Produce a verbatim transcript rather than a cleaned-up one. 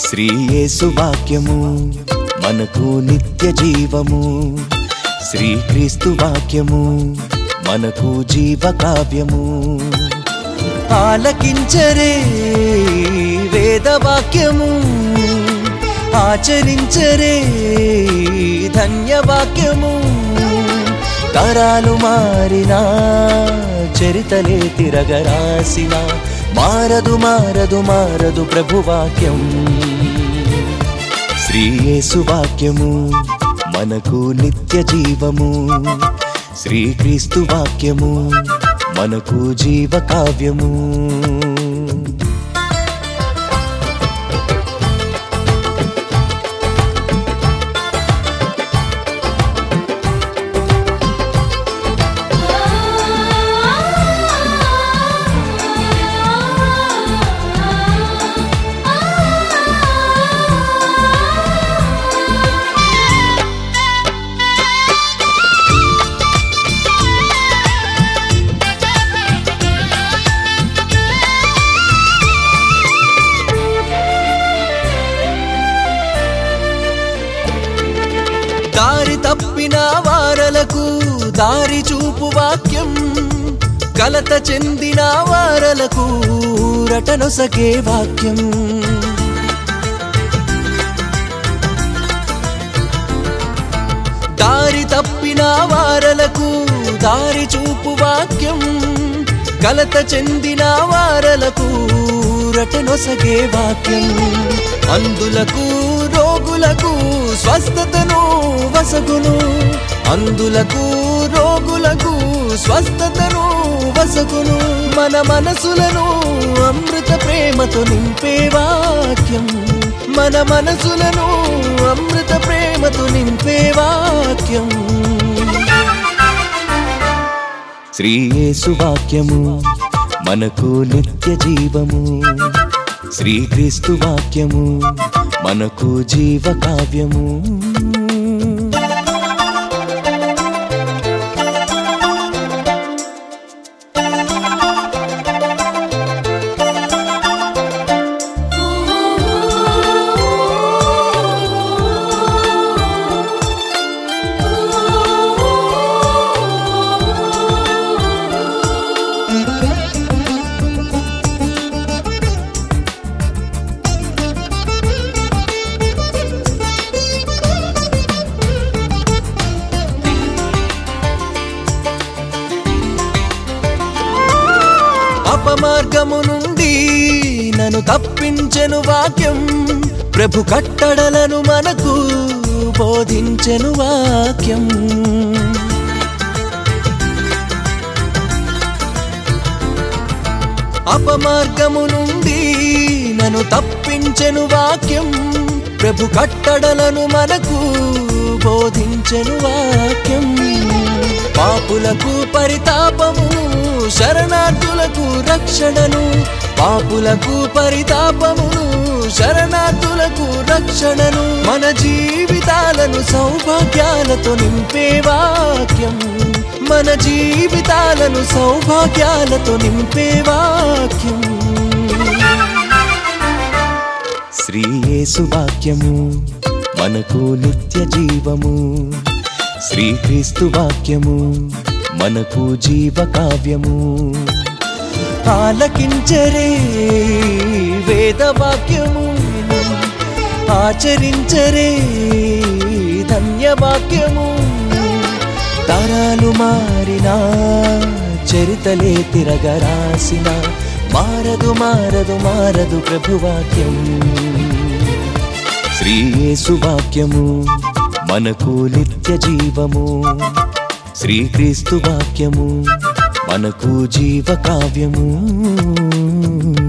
శ్రీ యేసు వాక్యము మనకు నిత్య జీవము. శ్రీక్రీస్తు వాక్యము మనకు జీవ కావ్యము. ఆలకించరే వేద వాక్యము, ఆచరించరే ధన్యవాక్యము. తరాలు మారినా చరితలే తిరగరాసిన మారదు మారదు మారదు ప్రభువాక్యం. శ్రీ యేసు వాక్యము మనకు నిత్య జీవము. శ్రీక్రీస్తు వాక్యము మనకు జీవ కావ్యము. దారి తప్పిన వారలకు దారి చూపు వాక్యం, కలత చెందిన వారలకు రటనొసగే వాక్యం. దారి తప్పిన వారలకు దారి చూపు వాక్యం, కలత చెందిన వారలకు రటనొసగే వాక్యం. అందులకు రోగులకు స్వస్థతను వసగును, అందులకు రోగులకు స్వస్థతను వసగును. మన మనసులను అమృత ప్రేమతో నింపే వాక్యం, మన మనసులను అమృత ప్రేమతో నింపే వాక్యం. శ్రీ యేసు వాక్యము మనకు నిత్య జీవము. శ్రీక్రీస్తు వాక్యము మనకు జీవ కావ్యము. అపమార్గము నుండి నన్ను తప్పించెను వాక్యం, ప్రభు కట్టడలను మనకు బోధించెను వాక్యం. అపమార్గము నుండి నన్ను తప్పించెను వాక్యం, ప్రభు కట్టడలను మనకు బోధించెను వాక్యం. పాపులకు పరితాపమును, శరణార్థులకు రక్షణను, పాపులకు పరితాపమును, శరణార్థులకు రక్షణను. మన జీవితాలను సౌభాగ్యాలతో నింపే వాక్యం, మన జీవితాలను సౌభాగ్యాలతో నింపే వాక్యం. శ్రీ యేసు వాక్యము మనకు నిత్య జీవము. శ్రీక్రీస్తు వాక్యము మనకు జీవ కావ్యము. ఆలకించరే వేద వాక్యము, ఆచరించరే ధన్యవాక్యము. తరాలు మారినా చరితలే తిరగరాసిన మారదు మారదు మారదు ప్రభువాక్యం. శ్రీ యేసు వాక్యము మనకు నిత్య జీవము. శ్రీక్రీస్తు వాక్యము మనకు జీవ కావ్యము.